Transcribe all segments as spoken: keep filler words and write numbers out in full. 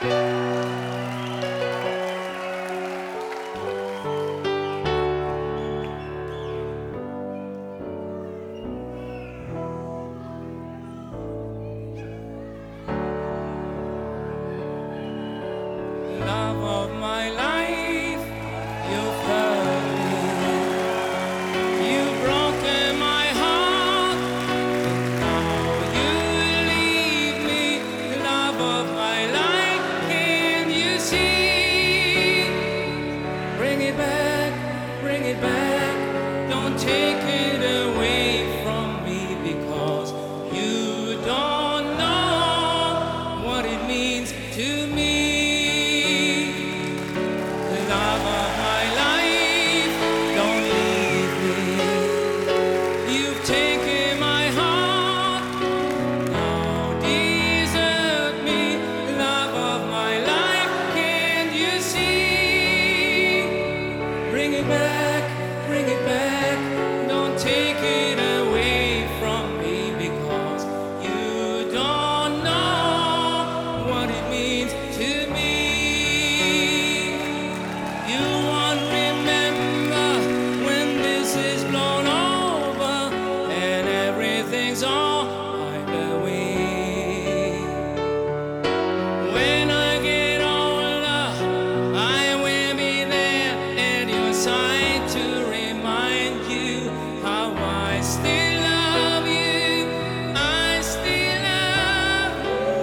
Love of my life, you've hurt me. You've broken my heart. Now you leave me. Love of my life, can you see? Bring it back, bring it back. Don't take it away from me, because you don't know what it means to me. Love of my life, don't leave me. You've taken my heart, now desert me. Love of my life, can't you see? Bring it back, bring it back. Don't take it away from me, because you don't know what it means to me. You won't remember when this is blown over and everything's all wiped away. When I get older, I will be there at your side to remind you how I still love you. I still love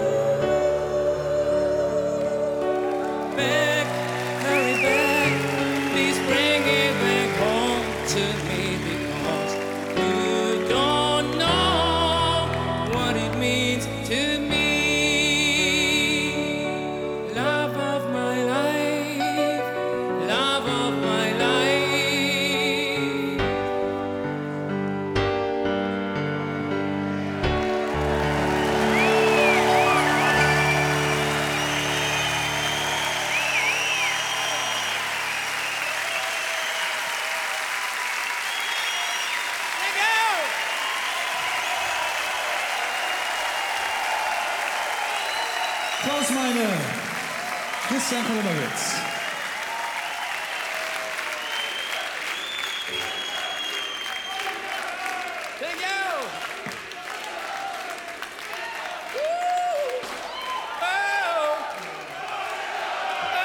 you. Back, hurry back. Please bring it back home to me, because you don't know what it means to me. Love of my life, love of my life. Thank you. Klaus Meine, Christian Kolonowitz. Thank you. Woo. Oh. Oh.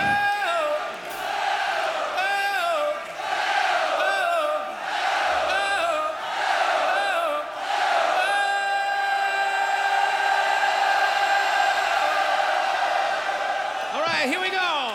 All right, here we go.